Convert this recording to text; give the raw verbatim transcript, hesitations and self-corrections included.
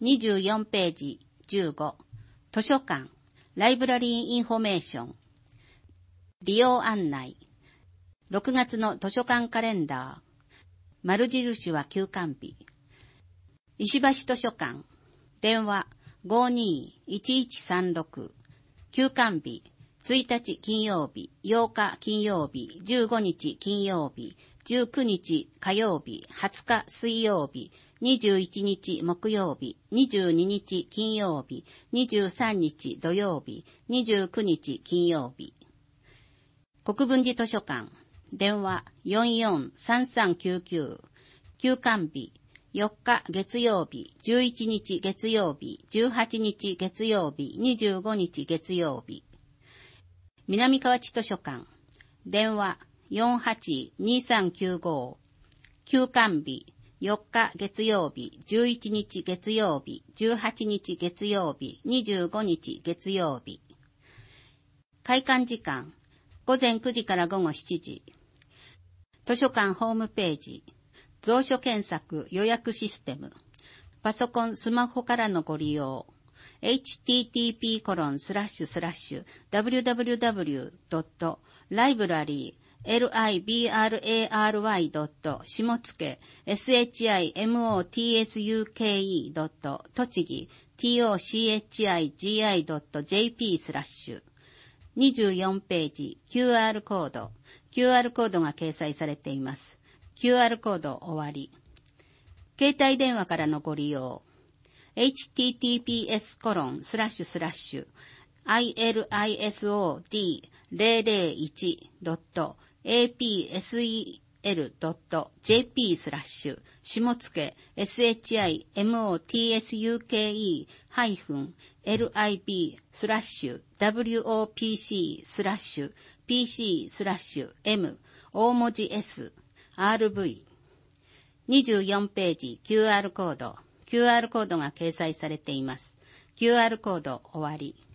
にじゅうよんページじゅうご、図書館、ライブラリーインフォメーション、利用案内、ろくがつの図書館カレンダー、丸印は休館日、石橋図書館、電話 ごーにーいちいちさんろく、休館日、ついたち金曜日、ようか金曜日、じゅうごにち金曜日、じゅうくにち火曜日、はつか水曜日、にじゅういちにち木曜日、にじゅうににち金曜日、にじゅうさんにち土曜日、にじゅうくにち金曜日。国分寺図書館、電話 よんよんさんさんきゅうきゅう、休館日、よっか月曜日、じゅういちにち月曜日、じゅうはちにち月曜日、にじゅうごにち月曜日。南河内図書館、電話 よんはちにさんきゅうご、休館日、よっか月曜日、じゅういちにち月曜日、じゅうはちにち月曜日、にじゅうごにち月曜日。開館時間、ごぜんくじからごごしちじ。図書館ホームページ、蔵書検索予約システム、パソコン、スマホからのご利用、エイチティーティーピーコロンスラッシュスラッシュダブリューダブリューダブリュードットライブラリーエルアイビーアールエーアールワイドットしもつけ エスエイチアイエムオーティーエスユーケーイードットとちぎ ティーオーシーエイチアイジーアイドットジェーピースラッシュにじゅうよんページ キューアール コード キューアール コードが掲載されています。 キューアール コード終わり。携帯電話からのご利用、エイチティーティーピーエスコロンスラッシュスラッシュアイエルアイエスオーディーゼロゼロいちドットエーピーエスイーエルドットジェーピースラッシュ下付 エスエイチアイエムオーティーエスユーケーイーハイフンエルアイビースラッシュダブリューオーピーシースラッシュピーシースラッシュ M 大文字 S アールブイ。にじゅうよんページ キューアール コード キューアール コードが掲載されています。キューアール コード終わり。